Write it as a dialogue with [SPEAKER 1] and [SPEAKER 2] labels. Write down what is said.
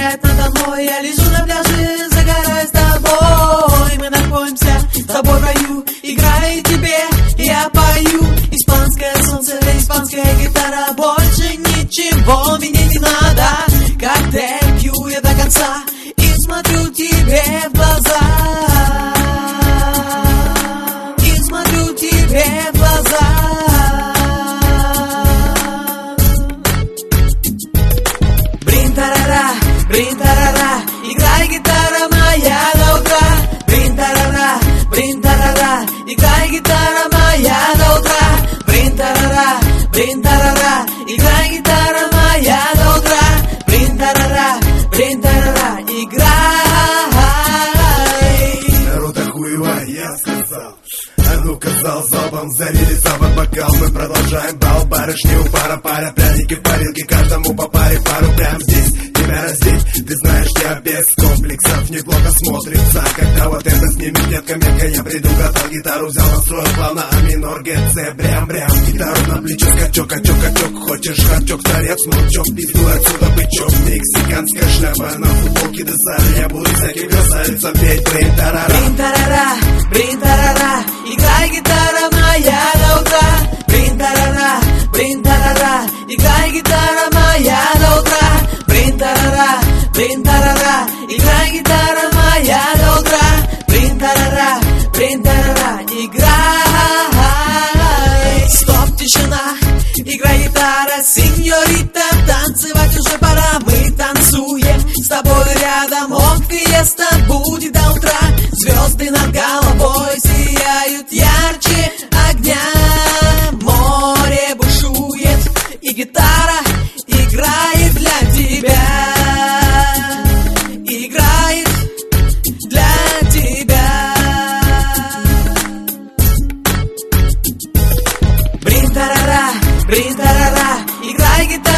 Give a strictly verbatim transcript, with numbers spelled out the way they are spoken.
[SPEAKER 1] сияет надо мной. Я лежу на пляже, загораю с тобой. Мы напоимся с тобой в раю. Играю тебе, я пою. Испанское солнце, испанская гитара. Больше ничего мне не надо. Коктейль пью я до конца и смотрю тебе в глаза. И смотрю тебе в глаза. Брин-тарара, брин-тарара, играй, гитара моя до утра. Брин-тарара, брин-тарара, играй, гитара моя до утра. Брин-тарара, брин-тарара, играй, гитара моя до утра. Брин-тарара, брин-тарара, играй.
[SPEAKER 2] Народа хуева, я сказал. А ну-ка зал залпом залили под бокал. Мы продолжаем бал, барышни у пара, пара, пряники в парилке, каждому по паре, пару прям здесь. Тебя раздеть, ты знаешь, я без комплексов. Неплохо смотрится, когда вот это снимет детка метка. Я приду, готов, гитару взял, настроил плавно, а минор, ГЦ, брям-брям. Гитару на плечо, скачок, качок, качок. Хочешь харчок, торец, молчок, пизду отсюда бычок. Мексиканская шляпа на футболке десали. Я буду всяких красавицам петь, брин-тарара.
[SPEAKER 1] Брин-тарара, брин-тарара, играй, гитара моя до утра. Брин-тарара, брин-тарара, играй, гитара моя до утра. Брин-тарара, брин-тарара, играй, гитара моя до утра. Брин-тарара, брин-тарара, играй. Стоп, тишина, играй, гитара, сеньорита. Танцевать уже пора, мы танцуем с тобой рядом. Ох, фиеста будет до утра. Звезды над головой сияют ярче огня. Море бушует, и гитара играет для тебя. Играет для тебя. Брин-тарара, брин-тарара, играй, гитара